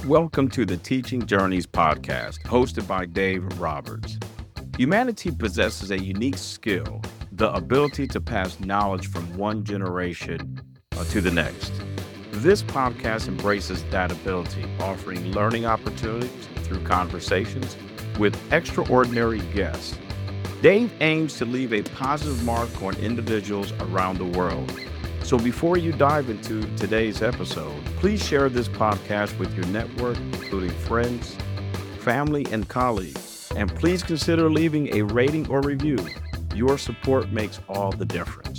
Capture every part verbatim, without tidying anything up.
Welcome to the Teaching Journeys podcast, hosted by Dave Roberts. Humanity possesses a unique skill, the ability to pass knowledge from one generation uh, to the next. This podcast embraces that ability, offering learning opportunities through conversations with extraordinary guests. Dave aims to leave a positive mark on individuals around the world. So before you dive into today's episode, please share this podcast with your network, including friends, family, and colleagues. And please consider leaving a rating or review. Your support makes all the difference.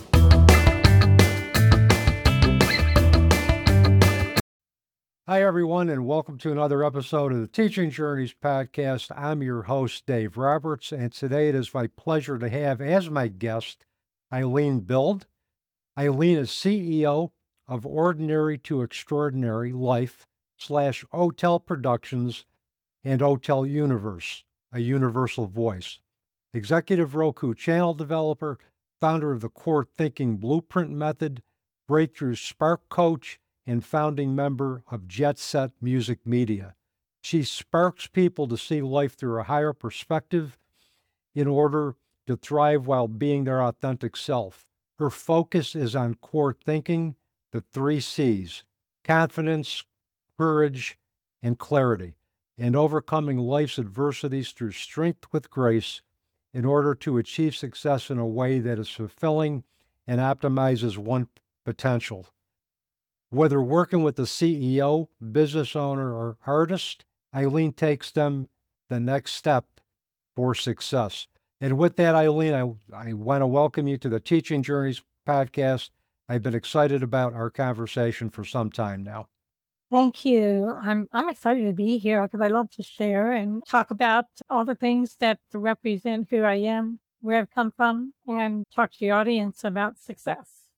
Hi, everyone, and welcome to another episode of the Teaching Journeys podcast. I'm your host, Dave Roberts, and today it is my pleasure to have as my guest Eileen Bild. Eileen is C E O of Ordinary to Extraordinary Life slash Hotel Productions and Hotel Universe, a universal voice. Executive Roku channel developer, founder of the Core Thinking Blueprint Method, Breakthrough Spark Coach, and founding member of Jet Set Music Media. She sparks people to see life through a higher perspective in order to thrive while being their authentic self. Her focus is on core thinking, the three C's: confidence, courage, and clarity, and overcoming life's adversities through strength with grace in order to achieve success in a way that is fulfilling and optimizes one's potential. Whether working with the C E O, business owner, or artist, Eileen takes them the next step for success. And with that, Eileen, I, I want to welcome you to the Teaching Journeys podcast. I've been excited about our conversation for some time now. Thank you. I'm I'm excited to be here because I love to share and talk about all the things that represent who I am, where I've come from, and talk to the audience about success.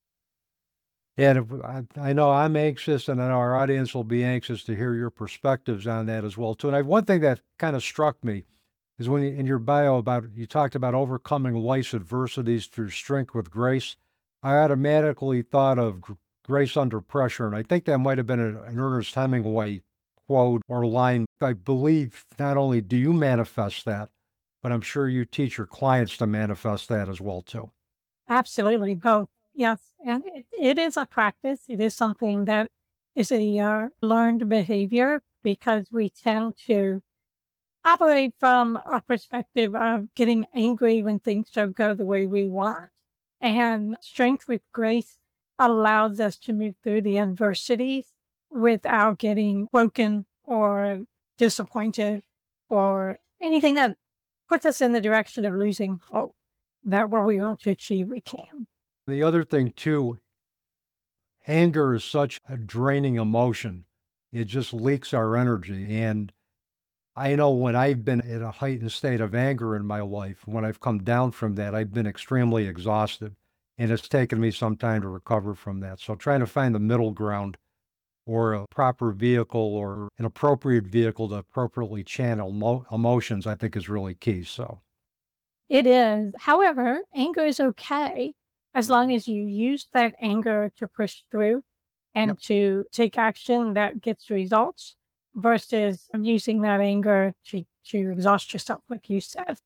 And I, I know I'm anxious, and I know our audience will be anxious to hear your perspectives on that as well, too. And I, one thing that kind of struck me is when you, in your bio about you talked about overcoming life's adversities through strength with grace. I automatically thought of gr- grace under pressure, and I think that might have been a, an Ernest Hemingway quote or line. I believe not only do you manifest that, but I'm sure you teach your clients to manifest that as well too. Absolutely, both. Yes, and it, it is a practice. It is something that is a uh, learned behavior because we tend to operate from a perspective of getting angry when things don't go the way we want. And strength with grace allows us to move through the adversities without getting broken or disappointed or anything that puts us in the direction of losing hope that what we want to achieve, we can. The other thing too, anger is such a draining emotion. It just leaks our energy. And I know when I've been in a heightened state of anger in my life, when I've come down from that, I've been extremely exhausted, and it's taken me some time to recover from that. So trying to find the middle ground or a proper vehicle or an appropriate vehicle to appropriately channel mo- emotions, I think is really key. So it is. However, anger is okay as long as you use that anger to push through and yep. to take action that gets results, versus using that anger to, to exhaust yourself, like you said.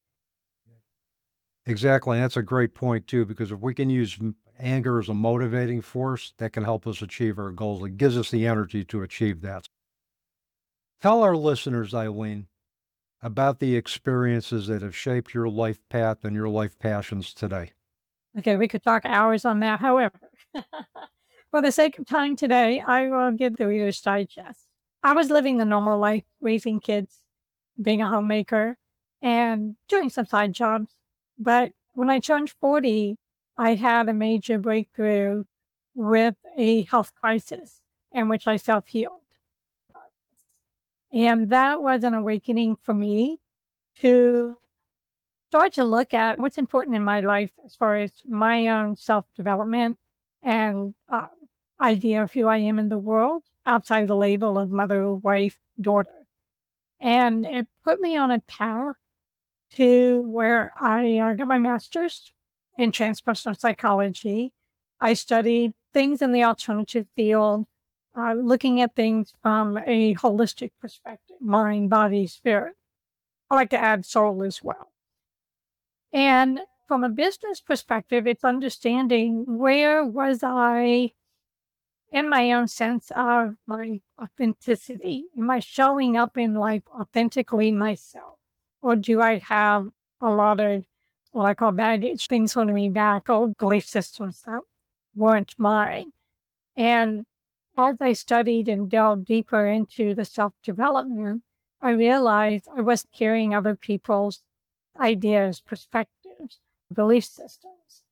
Exactly. And that's a great point, too, because if we can use anger as a motivating force, that can help us achieve our goals. It gives us the energy to achieve that. Tell our listeners, Eileen, about the experiences that have shaped your life path and your life passions today. Okay, we could talk hours on that. However, for the sake of time today, I will give the Reader's Digest. I was living the normal life, raising kids, being a homemaker, and doing some side jobs. But when I turned forty, I had a major breakthrough with a health crisis in which I self-healed. And that was an awakening for me to start to look at what's important in my life as far as my own self-development and uh, idea of who I am in the world, outside the label of mother, wife, daughter. And it put me on a path to where I uh, got my master's in transpersonal psychology. I studied things in the alternative field uh, looking at things from a holistic perspective, mind, body, spirit. I like to add soul as well. And from a business perspective, it's understanding where was I in my own sense of my authenticity. Am I showing up in life authentically myself? Or do I have a lot of what I call baggage, things holding me back, old belief systems that weren't mine? And as I studied and delved deeper into the self-development, I realized I was carrying other people's ideas, perspectives, belief systems.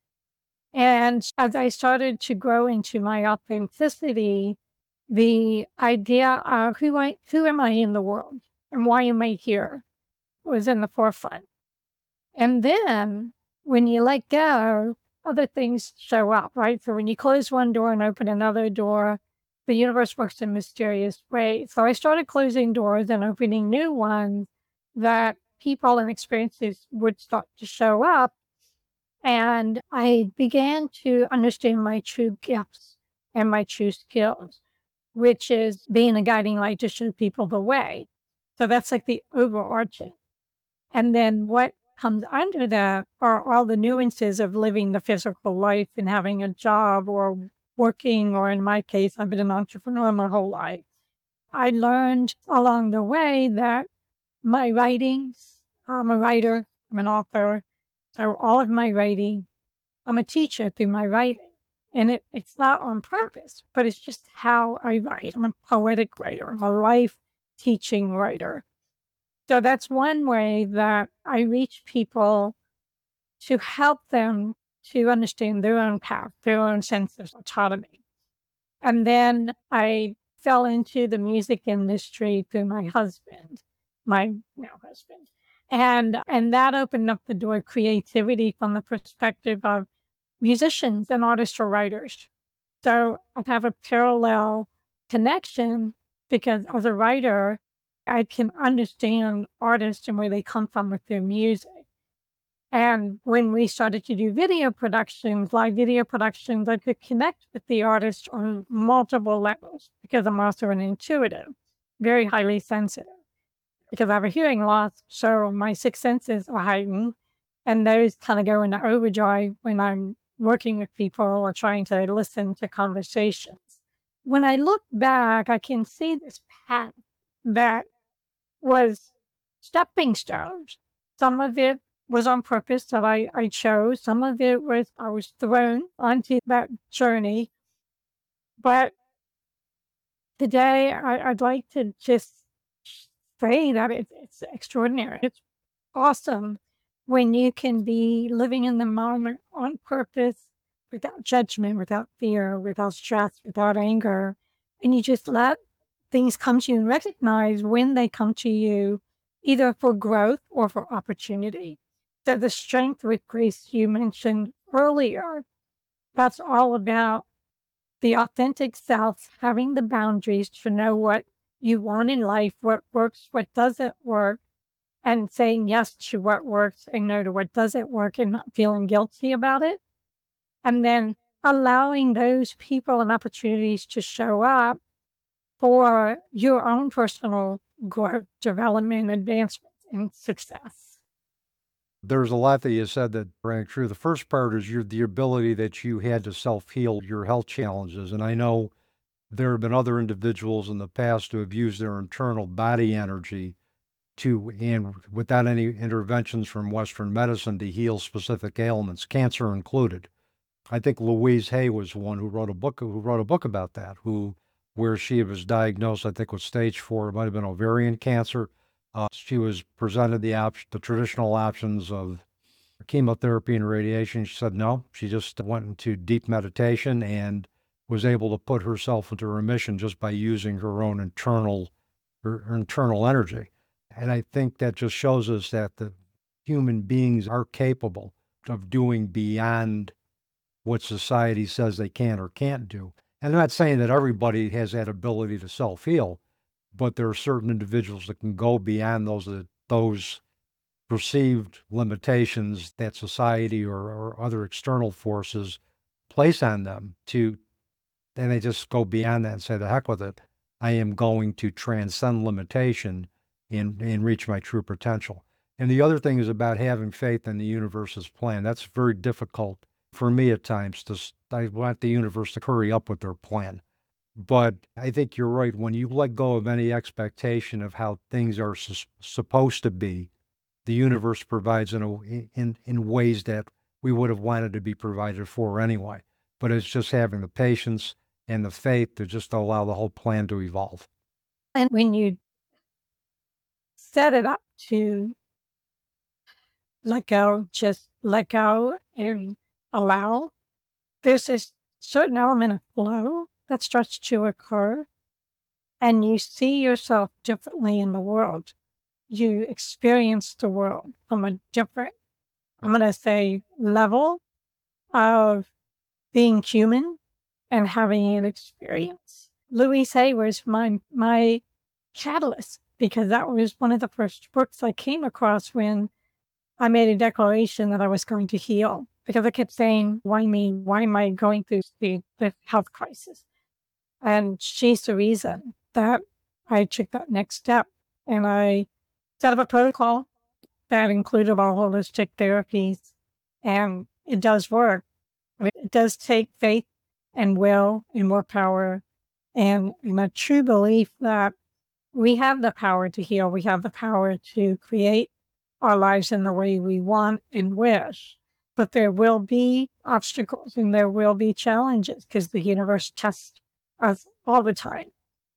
And as I started to grow into my authenticity, the idea of who I, who am I in the world and why am I here was in the forefront. And then when you let go, other things show up, right? So when you close one door and open another door, the universe works in mysterious ways. So I started closing doors and opening new ones that people and experiences would start to show up. And I began to understand my true gifts and my true skills, which is being a guiding light to show people the way. So that's like the overarching. And then what comes under that are all the nuances of living the physical life and having a job or working, or in my case, I've been an entrepreneur my whole life. I learned along the way that my writings, I'm a writer, I'm an author, so all of my writing, I'm a teacher through my writing. And it, it's not on purpose, but it's just how I write. I'm a poetic writer, I'm a life teaching writer. So that's one way that I reach people to help them to understand their own path, their own sense of autonomy. And then I fell into the music industry through my husband, my now husband. And, and that opened up the door of creativity from the perspective of musicians and artists or writers. So I have a parallel connection because as a writer, I can understand artists and where they come from with their music. And when we started to do video productions, live video productions, I could connect with the artist on multiple levels because I'm also an intuitive, very highly sensitive, because I have a hearing loss. So my six senses are heightened, and those kind of go into overdrive when I'm working with people or trying to listen to conversations. When I look back, I can see this path that was stepping stones. Some of it was on purpose that I, I chose. Some of it was I was thrown onto that journey. But today I, I'd like to just say that it, it's extraordinary. It's awesome when you can be living in the moment on purpose, without judgment, without fear, without stress, without anger, and you just let things come to you and recognize when they come to you, either for growth or for opportunity. So the strength with grace you mentioned earlier, that's all about the authentic self, having the boundaries to know what you want in life, what works, what doesn't work, and saying yes to what works and no to what doesn't work and not feeling guilty about it. And then allowing those people and opportunities to show up for your own personal growth, development, advancement, and success. There's a lot that you said that rang true. The first part is your the ability that you had to self-heal your health challenges. And I know there have been other individuals in the past who have used their internal body energy to, and without any interventions from Western medicine, to heal specific ailments, cancer included. I think Louise Hay was one who wrote a book who wrote a book about that, who where she was diagnosed, I think, with stage four. It might have been ovarian cancer. Uh, she was presented the op- the traditional options of chemotherapy and radiation. She said no. She just went into deep meditation and was able to put herself into remission just by using her own internal her, her internal energy. And I think that just shows us that the human beings are capable of doing beyond what society says they can or can't do. And I'm not saying that everybody has that ability to self-heal, but there are certain individuals that can go beyond those uh, those perceived limitations that society or, or other external forces place on them to then they just go beyond that and say, the heck with it. I am going to transcend limitation and, and reach my true potential. And the other thing is about having faith in the universe's plan. That's very difficult for me at times. To, I want the universe to hurry up with their plan. But I think you're right. When you let go of any expectation of how things are su- supposed to be, the universe provides in, a, in in ways that we would have wanted to be provided for anyway. But it's just having the patience and the faith to just allow the whole plan to evolve. And when you set it up to let go, just let go and allow, there's this certain element of flow that starts to occur, and you see yourself differently in the world. You experience the world from a different, I'm going to say, level of being human and having an experience. Louise Hay was my, my catalyst, because that was one of the first books I came across when I made a declaration that I was going to heal. Because I kept saying, why me? Why am I going through the, the health crisis? And she's the reason that I took that next step. And I set up a protocol that included all holistic therapies. And it does work. It does take faith and will and more power and a true belief that we have the power to heal. We have the power to create our lives in the way we want and wish. But there will be obstacles and there will be challenges because the universe tests us all the time.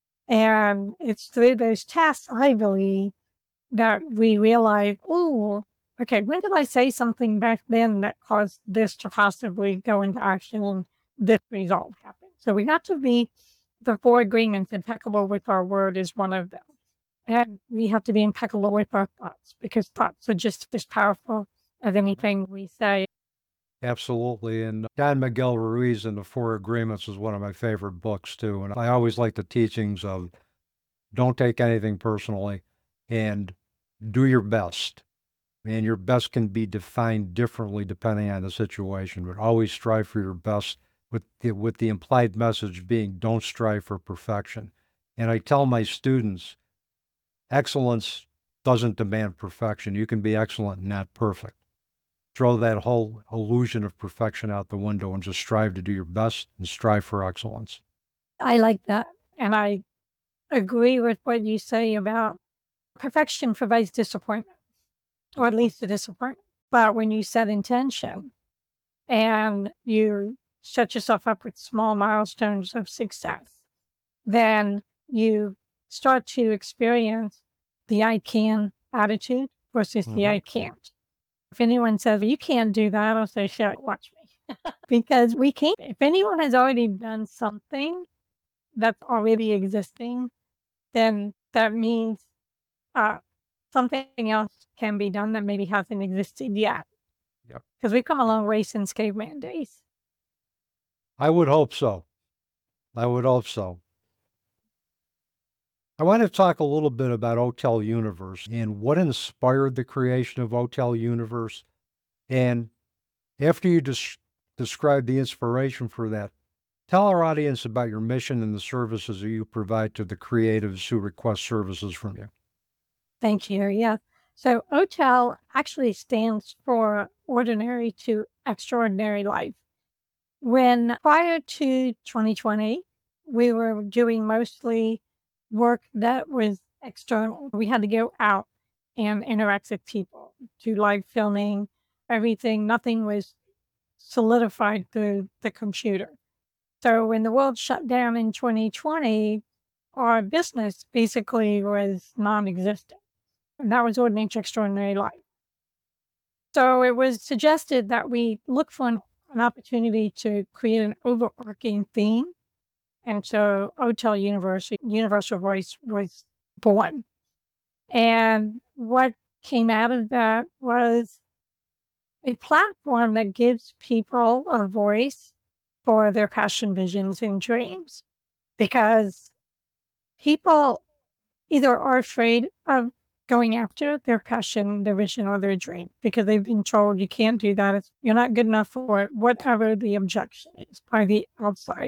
And it's through those tests, I believe, that we realize, oh, okay, when did I say something back then that caused this to possibly go into action and this result happen? So we have to be, the four agreements, impeccable with our word is one of them. And we have to be impeccable with our thoughts, because thoughts are just as powerful as anything we say. Absolutely. And Don Miguel Ruiz and the Four Agreements is one of my favorite books too. And I always like the teachings of don't take anything personally and do your best. And your best can be defined differently depending on the situation, but always strive for your best, with the, with the implied message being don't strive for perfection. And I tell my students, excellence doesn't demand perfection. You can be excellent and not perfect. Throw that whole illusion of perfection out the window and just strive to do your best and strive for excellence. I like that. And I agree with what you say about perfection provides disappointment, or at least a disappointment. But when you set intention and you set yourself up with small milestones of success, then you start to experience the I can attitude versus mm-hmm. the I can't. If anyone says, you can't do that, I'll say, shit, watch me. Because we can't. If anyone has already done something that's already existing, then that means uh, something else can be done that maybe hasn't existed yet. Yep. Because we've come a long way since caveman days. I would hope so. I would hope so. I want to talk a little bit about Hotel Universe and what inspired the creation of Hotel Universe. And after you des- describe the inspiration for that, tell our audience about your mission and the services that you provide to the creatives who request services from you. Thank you. Yeah. So Hotel actually stands for Ordinary to Extraordinary Life. When prior to twenty twenty, we were doing mostly work that was external. We had to go out and interact with people, do live filming, everything. Nothing was solidified through the computer. So when the world shut down in twenty twenty, our business basically was non-existent. And that was Ordinary to Extraordinary Life. So it was suggested that we look for an, an opportunity to create an overarching theme. And so Hotel Universe, Universal Voice was born. And what came out of that was a platform that gives people a voice for their passion, visions, and dreams. Because people either are afraid of going after their passion, their vision, or their dream because they've been told you can't do that. It's, you're not good enough for it, whatever the objection is by the outside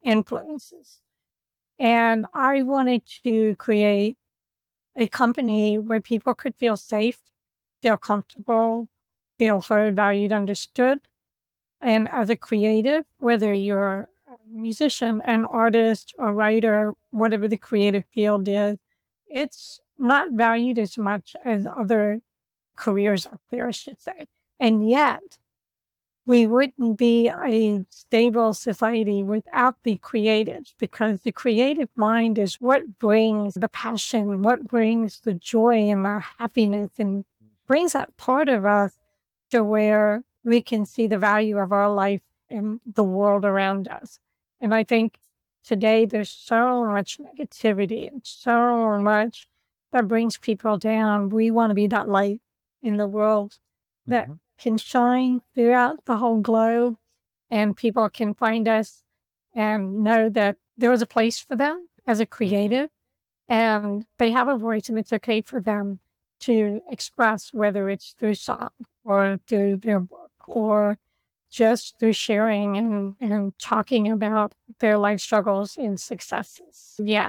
influences. And I wanted to create a company where people could feel safe, feel comfortable, feel heard, valued, understood. And as a creative, whether you're a musician, an artist, a writer, whatever the creative field is, it's not valued as much as other careers out there, I should say. And yet, we wouldn't be a stable society without the creatives, because the creative mind is what brings the passion, what brings the joy and the happiness, and brings that part of us to where we can see the value of our life in the world around us. And I think today there's so much negativity and so much that brings people down. We want to be that light in the world that Mhm. can shine throughout the whole globe, and people can find us and know that there is a place for them as a creative, and they have a voice, and it's okay for them to express, whether it's through song or through their book or just through sharing and, and talking about their life struggles and successes. Yeah.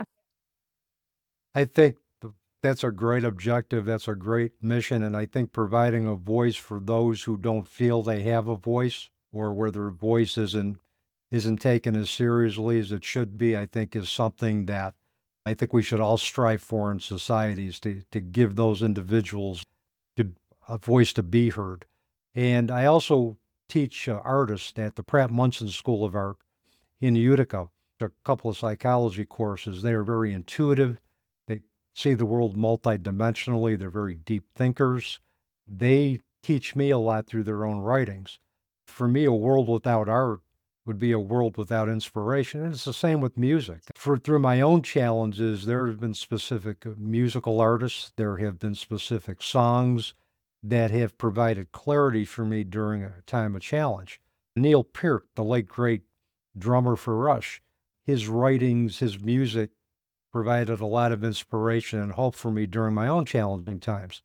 I think th- that's a great objective. That's a great mission. And I think providing a voice for those who don't feel they have a voice, or where their voice isn't isn't taken as seriously as it should be, I think is something that I think we should all strive for in societies, to, to give those individuals to a voice to be heard. And I also teach uh, artists at the Pratt Munson School of Art in Utica, a couple of psychology courses. They are very intuitive. They see the world multidimensionally. They're very deep thinkers. They teach me a lot through their own writings. For me, a world without art would be a world without inspiration. And it's the same with music. For through my own challenges, there have been specific uh, musical artists. There have been specific songs that have provided clarity for me during a time of challenge. Neil Peart, the late great drummer for Rush, his writings, his music provided a lot of inspiration and hope for me during my own challenging times.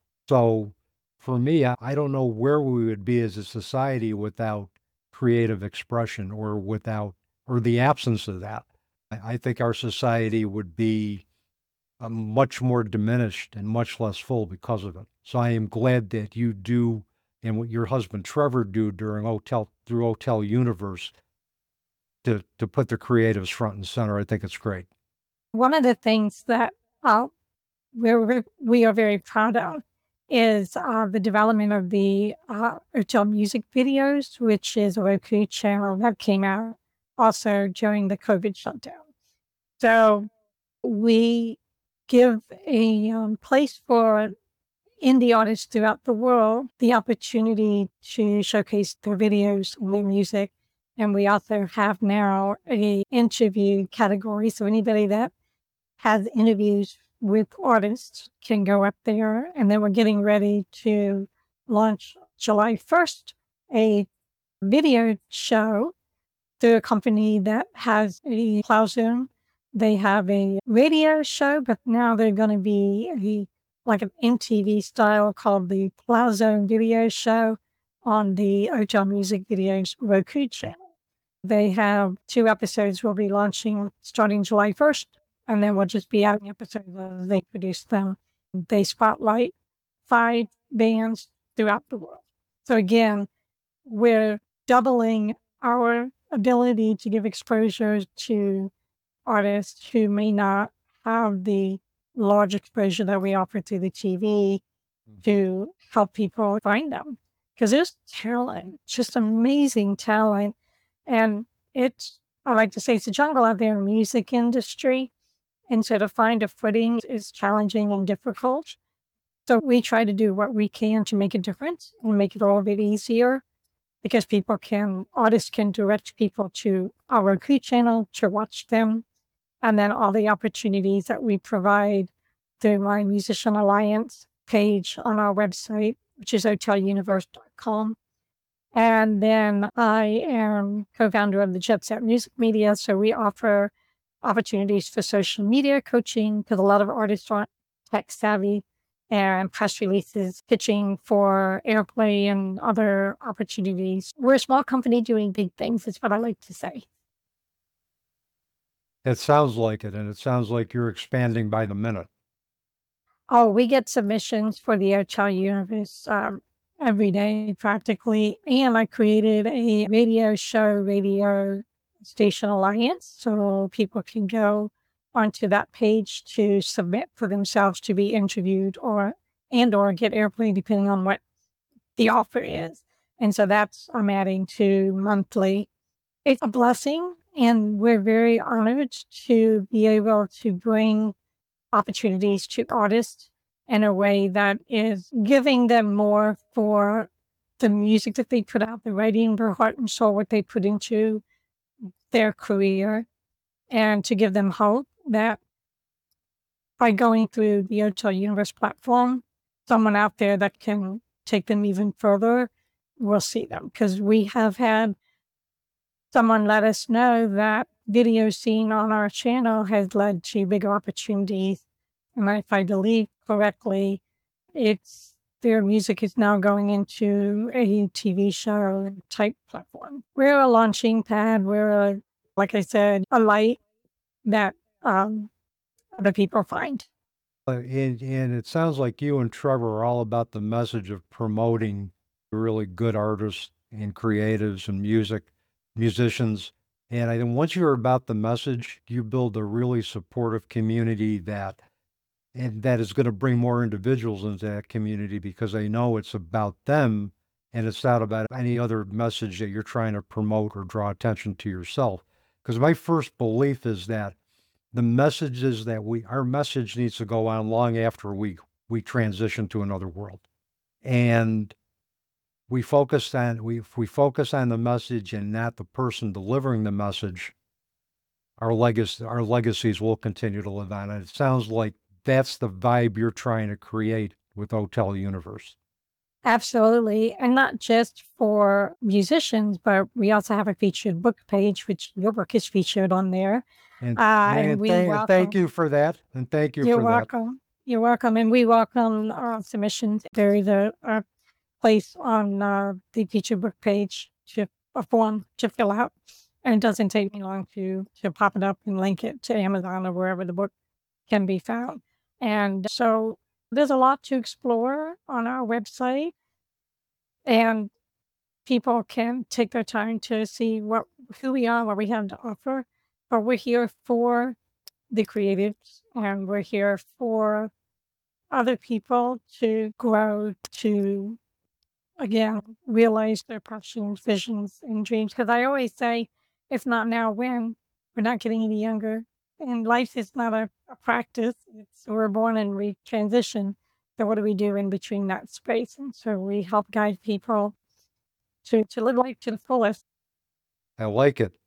So for me, I, I don't know where we would be as a society without creative expression, or without, or the absence of that. I, I think our society would be uh, much more diminished and much less full because of it. So I am glad that you do, and what your husband Trevor do during Hotel through Hotel Universe, to to put the creatives front and center. I think it's great. One of the things that uh, we're, we're- we are very proud of is uh, the development of the uh, Hotel music videos, which is a Roku channel that came out also during the COVID shutdown. So we give a um, place for indie artists throughout the world the opportunity to showcase their videos and their music. And we also have now a interview category. So anybody that has interviews with artists can go up there. And then we're getting ready to launch July first a video show through a company that has a Plowzone. They have a radio show, but now they're going to be a, like an M T V style called the Plowzone Video Show on the Hotel Music Videos Roku channel. They have two episodes we'll be launching starting July first, and then we'll just be adding episodes as they produce them. They spotlight five bands throughout the world. So again, we're doubling our ability to give exposure to artists who may not have the large exposure that we offer through the T V, to help people find them. Because there's talent, just amazing talent. And it's, I like to say, it's a jungle out there in the music industry. And so to find a footing is challenging and difficult. So we try to do what we can to make a difference and make it all a bit easier, because people can, artists can direct people to our Roku channel to watch them. And then all the opportunities that we provide through my Musician Alliance page on our website, which is hotel universe dot com. And then I am co-founder of the Jet Set Music Media. So we offer opportunities for social media coaching, because a lot of artists aren't tech savvy, and press releases, pitching for airplay and other opportunities. We're a small company doing big things, is what I like to say. It sounds like it, and it sounds like you're expanding by the minute. Oh, we get submissions for the Hotel Universe um, every day, practically. And I created a radio show, radio station alliance, so people can go onto that page to submit for themselves to be interviewed or and or get airplay, depending on what the offer is. And so that's I'm adding to monthly. It's a blessing, and we're very honored to be able to bring opportunities to artists in a way that is giving them more for the music that they put out, the writing, their heart and soul, what they put into their career, and to give them hope that by going through the Hotel Universe platform, someone out there that can take them even further will see them. Because we have had someone let us know that video seen on our channel has led to bigger opportunities. And if I believe correctly, it's their music is now going into a T V show type platform. We're a launching pad. We're, a, like I said, a light that um, other people find. Uh, And, and it sounds like you and Trevor are all about the message of promoting really good artists and creatives and music, musicians. And I think once you're about the message, you build a really supportive community that and that is going to bring more individuals into that community because they know it's about them and it's not about any other message that you're trying to promote or draw attention to yourself. Because my first belief is that the messages that we our message needs to go on long after we we transition to another world. And we focus on we if we focus on the message and not the person delivering the message, our legacy our legacies will continue to live on. And it sounds like that's the vibe you're trying to create with Hotel Universe. Absolutely. And not just for musicians, but we also have a featured book page, which your book is featured on there. And, Uh, and and, we thank, and thank welcome, you for that. And thank you you're for that. welcome. You're welcome. And we welcome uh, submissions. There is a, a place on uh, the featured book page to a form to fill out. And it doesn't take me long to, to pop it up and link it to Amazon or wherever the book can be found. And so there's a lot to explore on our website, and people can take their time to see what who we are, what we have to offer. But we're here for the creatives, and we're here for other people to grow, to again realize their passions, visions, and dreams. Because I always say, if not now, when? We're not getting any younger, and life is not a, a practice. It's we're born and we transition. So what do we do in between that space? And so we help guide people to, to live life to the fullest. I like it.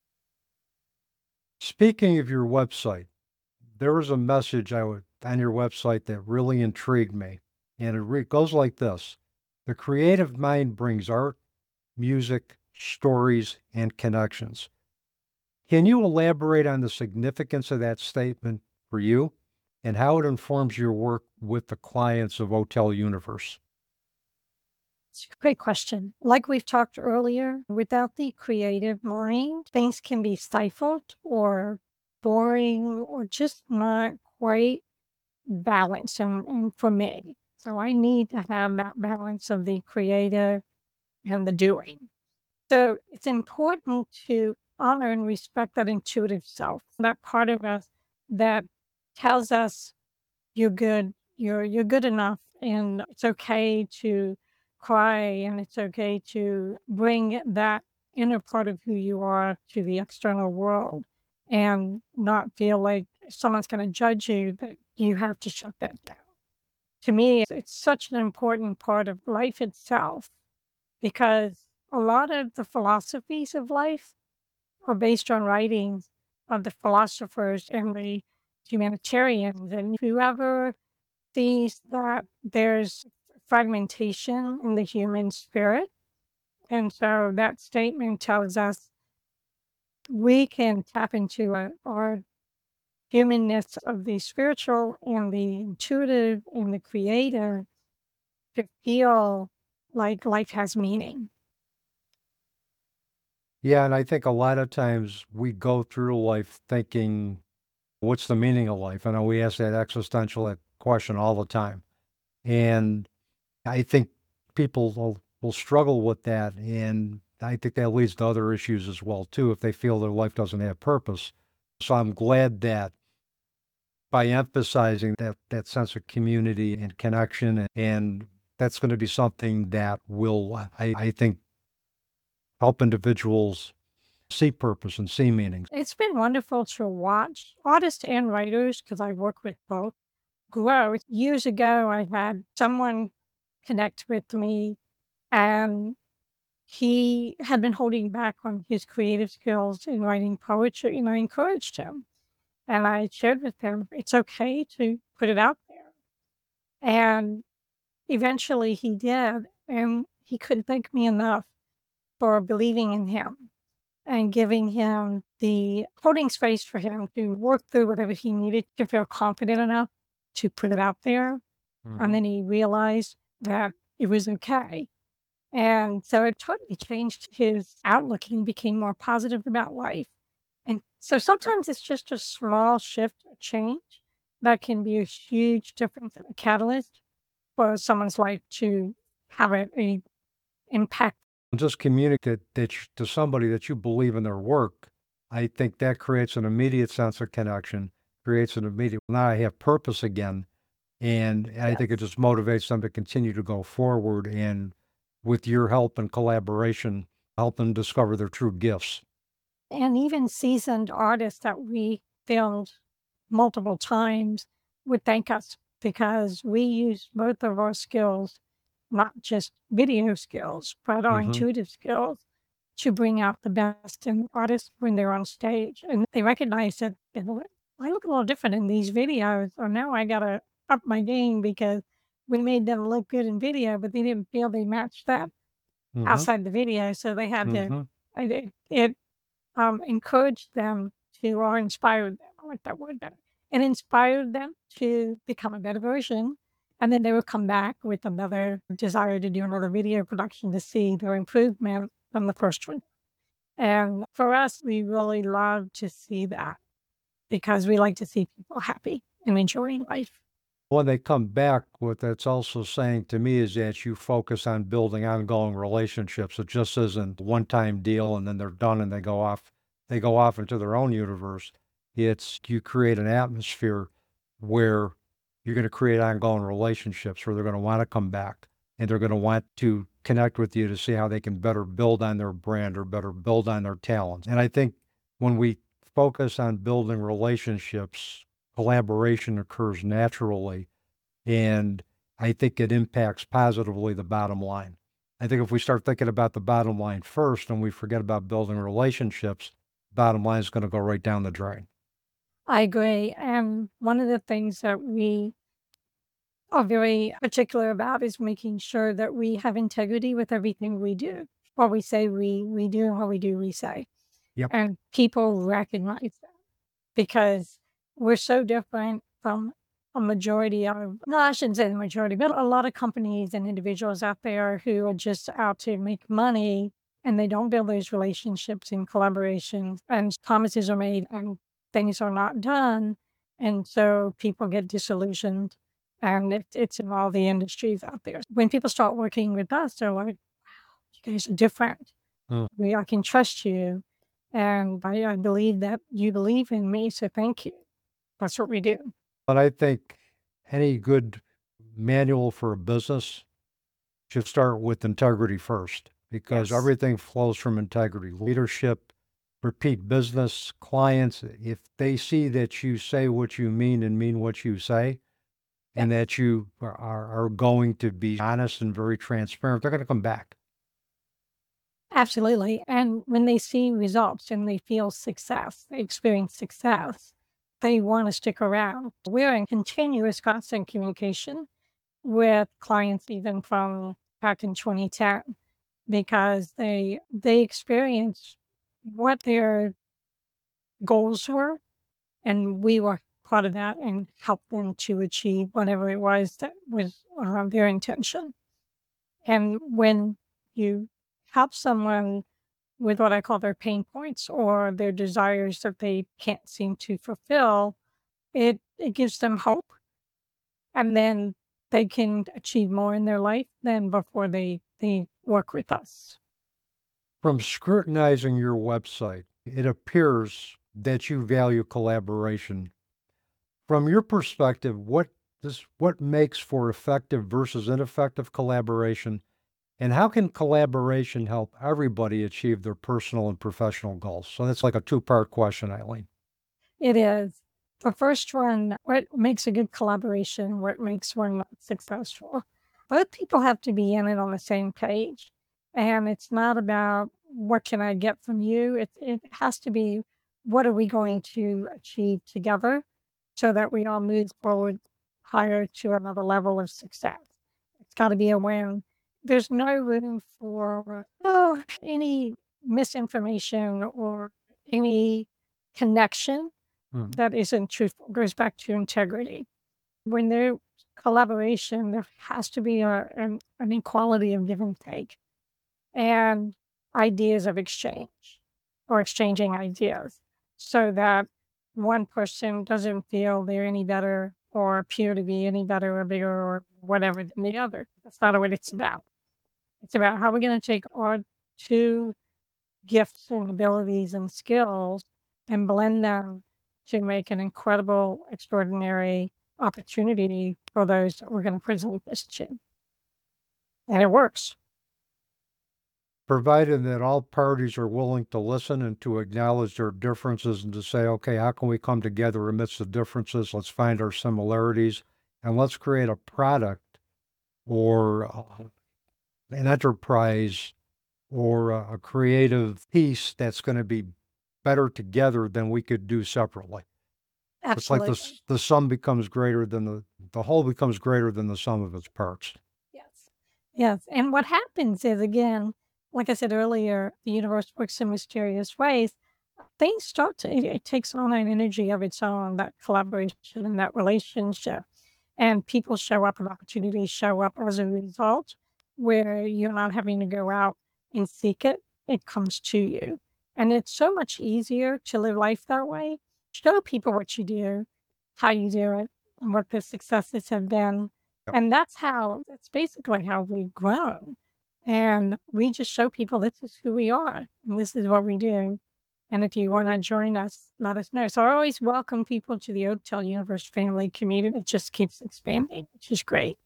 Speaking of your website, there was a message I would on your website that really intrigued me. And it re- goes like this. The creative mind brings art, music, stories, and connections. Can you elaborate on the significance of that statement for you and how it informs your work with the clients of Hotel Universe? It's a great question. Like we've talked earlier, without the creative mind, things can be stifled or boring or just not quite balanced. And, and for me, so I need to have that balance of the creative and the doing. So it's important to honor and respect that intuitive self, that part of us that tells us you're good, you're you're good enough, and it's okay to cry, and it's okay to bring that inner part of who you are to the external world, and not feel like someone's going to judge you. That you have to shut that down. To me, it's, it's such an important part of life itself, because a lot of the philosophies of life are based on writings of the philosophers and the humanitarians, and whoever sees that there's fragmentation in the human spirit. And so that statement tells us we can tap into uh, our humanness of the spiritual and the intuitive and the creative to feel like life has meaning. Yeah, and I think a lot of times we go through life thinking, what's the meaning of life? I know we ask that existential question all the time. And I think people will, will struggle with that. And I think that leads to other issues as well, too, if they feel their life doesn't have purpose. So I'm glad that by emphasizing that, that sense of community and connection, and, and that's going to be something that will, I, I think, help individuals see purpose and see meanings. It's been wonderful to watch artists and writers, because I work with both, grow. Years ago, I had someone connect with me, and he had been holding back on his creative skills in writing poetry, and I encouraged him. And I shared with him, it's okay to put it out there. And eventually he did. And he couldn't thank me enough for believing in him and giving him the holding space for him to work through whatever he needed to feel confident enough to put it out there. Mhm. And then he realized that it was okay. And so it totally changed his outlook. He became more positive about life. And so sometimes it's just a small shift or change that can be a huge difference and a catalyst for someone's life to have a, a impact. Just communicate that you, to somebody that you believe in their work. I think that creates an immediate sense of connection, creates an immediate, now I have purpose again. And I think it Yes. just motivates them to continue to go forward and with your help and collaboration, help them discover their true gifts. And even seasoned artists that we filmed multiple times would thank us because we use both of our skills, not just video skills, but our Mhm. intuitive skills to bring out the best in artists when they're on stage. And they recognize that, you know, I look a little different in these videos, or now I got to up my game because we made them look good in video, but they didn't feel they matched that Mhm. outside the video. So they had to, Mhm. I it, it um, encouraged them to, or inspired them, I like that word better, and inspired them to become a better version. And then they would come back with another desire to do another video production to see their improvement from the first one. And for us, we really love to see that because we like to see people happy and enjoying life. When they come back, what that's also saying to me is that you focus on building ongoing relationships. It just isn't a one-time deal and then they're done and they go off, they go off into their own universe. It's you create an atmosphere where you're going to create ongoing relationships where they're going to want to come back and they're going to want to connect with you to see how they can better build on their brand or better build on their talents. And I think when we focus on building relationships, collaboration occurs naturally, and I think it impacts positively the bottom line. I think if we start thinking about the bottom line first and we forget about building relationships, bottom line is going to go right down the drain. I agree. And one of the things that we are very particular about is making sure that we have integrity with everything we do. What we say we we do, and what we do we say. Yep. And people recognize that because we're so different from a majority of, no, I shouldn't say the majority, but a lot of companies and individuals out there who are just out to make money and they don't build those relationships and collaborations, and promises are made and things are not done. And so people get disillusioned. And it, it's in all the industries out there. When people start working with us, they're like, you guys are different. Mm. We, I can trust you. And I, I believe that you believe in me. So thank you. That's what we do. But I think any good manual for a business should start with integrity first because Yes. everything flows from integrity. Leadership, repeat business, clients, if they see that you say what you mean and mean what you say, and that you are, are going to be honest and very transparent, they're going to come back. Absolutely. And when they see results and they feel success, they experience success, they want to stick around. We're in continuous constant communication with clients even from back in twenty ten because they they experience what their goals were, and we were part of that and helped them to achieve whatever it was that was uh, their intention. And when you help someone with what I call their pain points or their desires that they can't seem to fulfill, it, it gives them hope. And then they can achieve more in their life than before they, they work with us. From scrutinizing your website, it appears that you value collaboration. From your perspective, what this what makes for effective versus ineffective collaboration, and how can collaboration help everybody achieve their personal and professional goals? So that's like a two-part question, Eileen. It is. The first one, what makes a good collaboration, what makes one successful? Both people have to be in it on the same page. And it's not about what can I get from you? It, it has to be what are we going to achieve together so that we all move forward higher to another level of success. It's got to be a win. There's no room for oh, any misinformation or any connection Hmm. that isn't truthful. It goes back to integrity. When there's collaboration, there has to be a, an, an equality of give and take and ideas of exchange or exchanging ideas so that one person doesn't feel they're any better or appear to be any better or bigger or whatever than the other. That's not what it's about. It's about how we're going to take our two gifts and abilities and skills and blend them to make an incredible, extraordinary opportunity for those that we're going to present this to. And it works. Provided that all parties are willing to listen and to acknowledge their differences and to say, okay, how can we come together amidst the differences? Let's find our similarities and let's create a product or uh, an enterprise or a, a creative piece that's going to be better together than we could do separately. Absolutely. It's like the, the sum becomes greater than the, the whole becomes greater than the sum of its parts. Yes. Yes. And what happens is, again, like I said earlier, the universe works in mysterious ways. Things start to, it, it takes on an energy of its own, that collaboration and that relationship. And people show up and opportunities show up as a result where you're not having to go out and seek it. It comes to you. And it's so much easier to live life that way. Show people what you do, how you do it, and what the successes have been. Yep. And that's how, that's basically how we've grown. And we just show people this is who we are and this is what we do. And if you want to join us, let us know. So I always welcome people to the Oaktail Universe family community. It just keeps expanding, which is great.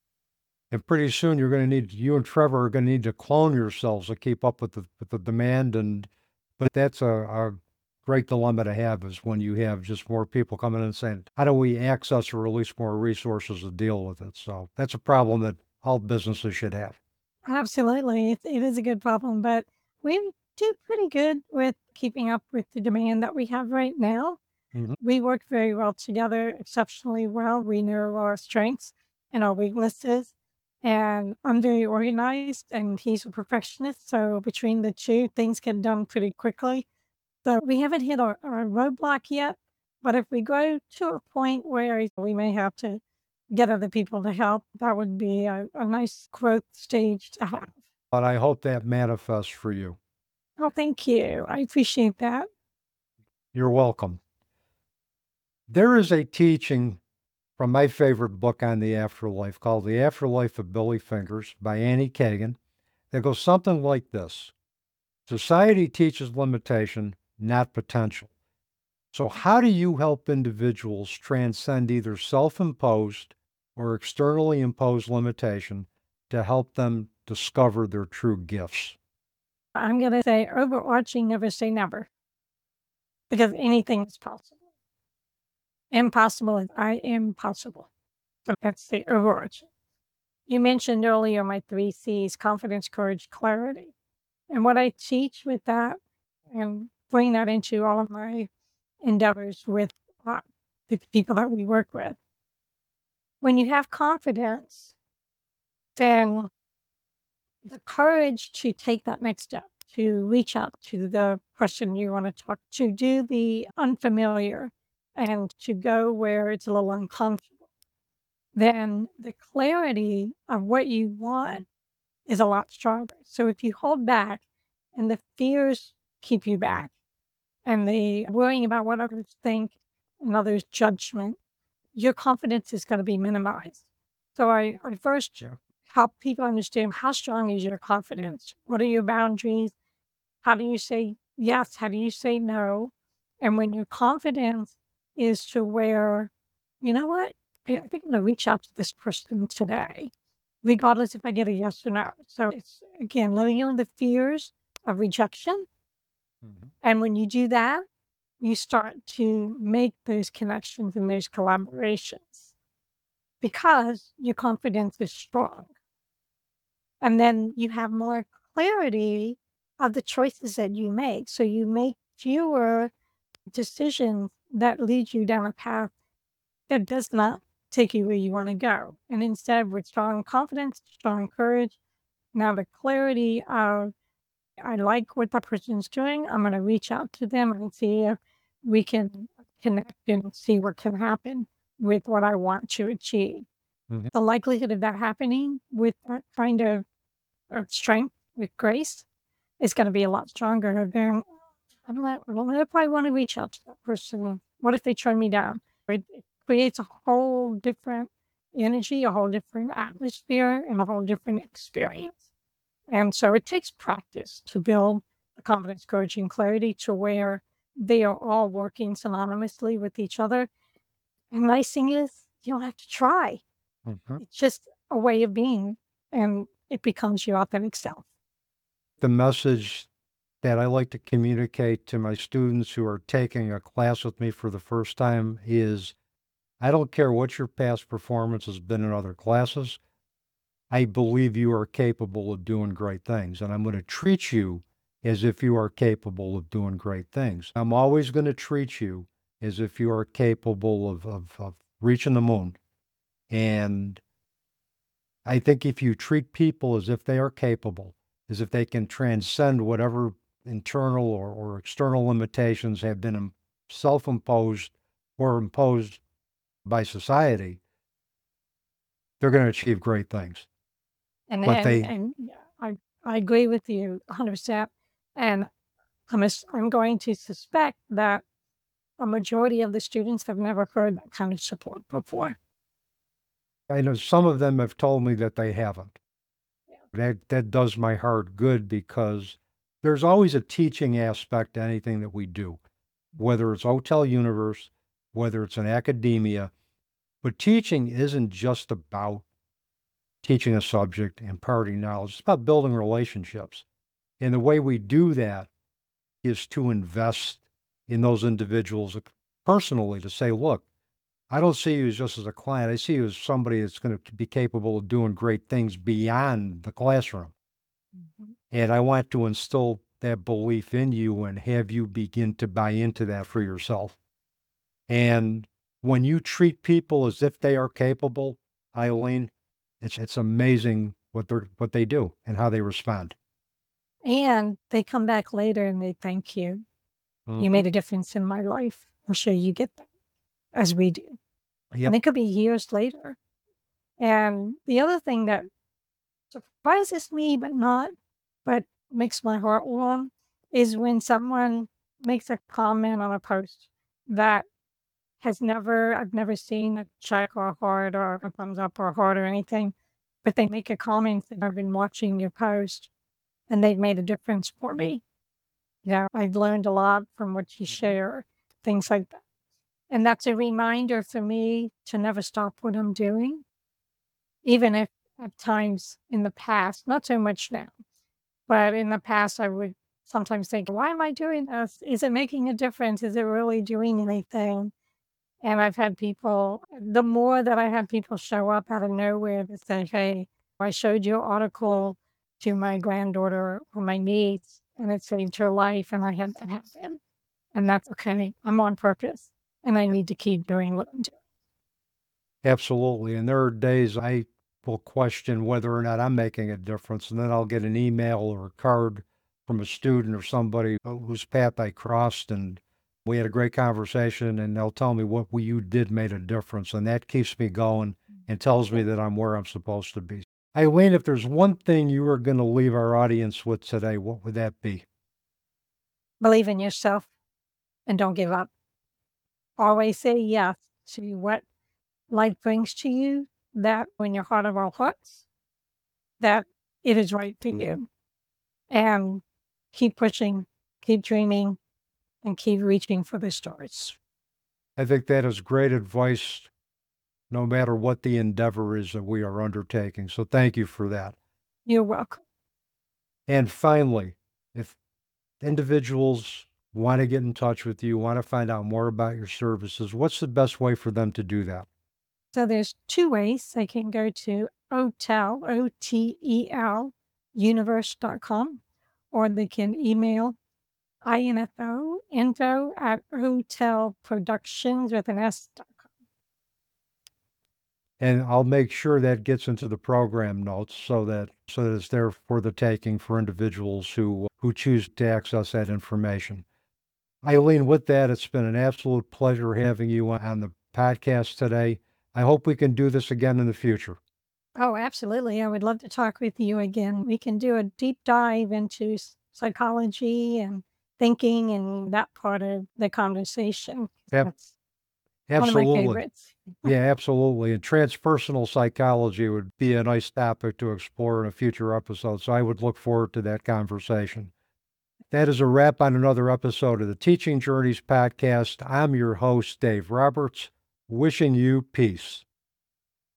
And pretty soon you're going to need, you and Trevor are going to need to clone yourselves to keep up with the, with the demand. And, but that's a, a great dilemma to have is when you have just more people coming in and saying, how do we access or release more resources to deal with it? So that's a problem that all businesses should have. Absolutely. It, it is a good problem, but we do pretty good with keeping up with the demand that we have right now. Mm-hmm. We work very well together, exceptionally well. We know our strengths and our weaknesses. And I'm very organized and he's a perfectionist. So between the two, things get done pretty quickly. So we haven't hit our, our roadblock yet. But if we go to a point where we may have to get other people to help, that would be a, a nice growth stage to have. But I hope that manifests for you. Oh, thank you. I appreciate that. You're welcome. There is a teaching from my favorite book on the afterlife called The Afterlife of Billy Fingers by Annie Kagan that goes something like this. Society teaches limitation, not potential. So how do you help individuals transcend either self-imposed or externally imposed limitation to help them discover their true gifts? I'm going to say overarching, never say never, because anything is possible. Impossible is I am possible. So that's the overarching. You mentioned earlier my three C's, confidence, courage, clarity. And what I teach with that and bring that into all of my endeavors with uh, the people that we work with. When you have confidence, then the courage to take that next step, to reach out to the person you want to talk to, do the unfamiliar, and to go where it's a little uncomfortable, then the clarity of what you want is a lot stronger. So if you hold back and the fears keep you back. And the worrying about what others think and others' judgment, your confidence is going to be minimized. So I, I first Sure. help people understand how strong is your confidence? What are your boundaries? How do you say yes? How do you say no? And when your confidence is to where, you know what? I I think I'm going to reach out to this person today, regardless if I get a yes or no. So it's, again, letting go of the fears of rejection. Mhm. And when you do that, you start to make those connections and those collaborations because your confidence is strong. And then you have more clarity of the choices that you make. So you make fewer decisions that lead you down a path that does not take you where you want to go. And instead, with strong confidence, strong courage, now the clarity of, I like what that person's doing. I'm going to reach out to them and see if we can connect and see what can happen with what I want to achieve. Mhm. The likelihood of that happening with that kind of, of strength, with grace, is going to be a lot stronger than, I'm not, well, what if I want to reach out to that person? What if they turn me down? It, it creates a whole different energy, a whole different atmosphere, and a whole different experience. And so it takes practice to build the confidence, courage, and clarity to where they are all working synonymously with each other. And the nice thing is, you don't have to try. Mhm. It's just a way of being, and it becomes your authentic self. The message that I like to communicate to my students who are taking a class with me for the first time is, I don't care what your past performance has been in other classes. I believe you are capable of doing great things, and I'm going to treat you as if you are capable of doing great things. I'm always going to treat you as if you are capable of, of, of reaching the moon. And I think if you treat people as if they are capable, as if they can transcend whatever internal or, or external limitations have been im- self-imposed or imposed by society, they're going to achieve great things. And But and they, and yeah, I I agree with you one hundred percent. And I'm as- I'm going to suspect that a majority of the students have never heard that kind of support before. I know some of them have told me that they haven't. Yeah. That that does my heart good because there's always a teaching aspect to anything that we do, whether it's Hotel Universe, whether it's in academia. But teaching isn't just about teaching a subject, imparting knowledge. It's about building relationships. And the way we do that is to invest in those individuals personally to say, look, I don't see you as just as a client. I see you as somebody that's going to be capable of doing great things beyond the classroom. Mhm. And I want to instill that belief in you and have you begin to buy into that for yourself. And when you treat people as if they are capable, Eileen, it's it's amazing what they're what they do and how they respond. And they come back later and they thank you. You Mhm. made a difference in my life. I'm sure you get that as we do. And Yep. it could be years later. And the other thing that surprises me, but not, but makes my heart warm, is when someone makes a comment on a post that has never, I've never seen a check or a heart or a thumbs up or a heart or anything, but they make a comment that I've been watching your post and they've made a difference for me. Yeah, I've learned a lot from what you share, things like that. And that's a reminder for me to never stop what I'm doing, even if at times in the past, not so much now, but in the past, I would sometimes think, why am I doing this? Is it making a difference? Is it really doing anything? And I've had people, the more that I had people show up out of nowhere to say, hey, I showed your article to my granddaughter or my niece and it saved her life and I had that happen. And that's okay. I'm on purpose and I need to keep doing what I'm doing. Absolutely. And there are days I will question whether or not I'm making a difference. And then I'll get an email or a card from a student or somebody whose path I crossed. And we had a great conversation and they'll tell me what you did made a difference. And that keeps me going and tells me that I'm where I'm supposed to be. Eileen, if there's one thing you were going to leave our audience with today, what would that be? Believe in yourself and don't give up. Always say yes to what life brings to you, that in your heart of all hearts, that it is right for you. And keep pushing, keep dreaming, and keep reaching for the stars. I think that is great advice, no matter what the endeavor is that we are undertaking. So thank you for that. You're welcome. And finally, if individuals want to get in touch with you, want to find out more about your services, what's the best way for them to do that? So there's two ways. They can go to OTEL, O T E L, universe dot com, or they can email info, info at otelproductions with an S dot com. And I'll make sure that gets into the program notes so that so that it's there for the taking for individuals who who choose to access that information. Eileen, with that, it's been an absolute pleasure having you on the podcast today. I hope we can do this again in the future. Oh, absolutely. I would love to talk with you again. We can do a deep dive into psychology and thinking and that part of the conversation. Yep. That's absolutely. one of my favorites. Yeah, absolutely. And transpersonal psychology would be a nice topic to explore in a future episode. So I would look forward to that conversation. That is a wrap on another episode of the Teaching Journeys podcast. I'm your host, Dave Roberts, wishing you peace.